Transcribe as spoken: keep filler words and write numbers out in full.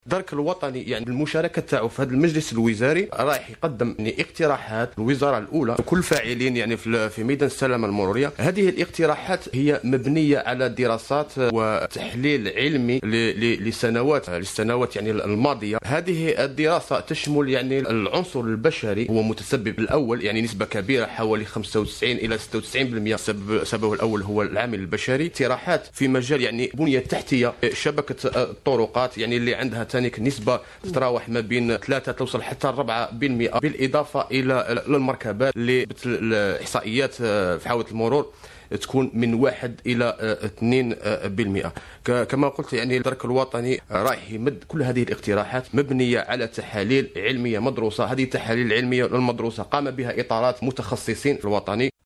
الدرك الوطني يعني المشاركه تاعو في هذا المجلس الوزاري رايح يقدم يعني اقتراحات الوزاره الاولى وكل فاعلين يعني في في ميدان السلامه المروريه. هذه الاقتراحات هي مبنيه على دراسات وتحليل علمي لسنوات للسنوات يعني الماضيه. هذه الدراسه تشمل يعني العنصر البشري هو متسبب الاول، يعني نسبه كبيره حوالي خمسة وتسعين إلى ستة وتسعين بالمئة سببه الاول هو العامل البشري. اقتراحات في مجال يعني بنيه تحتيه، شبكه الطرقات يعني اللي عندها ثاني نسبة تتراوح ما بين ثلاثة توصل حتى أربعة بالمئة، بالإضافة إلى المركبات اللي الإحصائيات في حوادث المرور تكون من واحد إلى اثنين بالمئة. كما قلت يعني الدرك الوطني رايح يمد كل هذه الاقتراحات مبنية على تحاليل علمية مدروسة. هذه التحاليل العلمية المدروسة قام بها إطارات متخصصين في الوطني.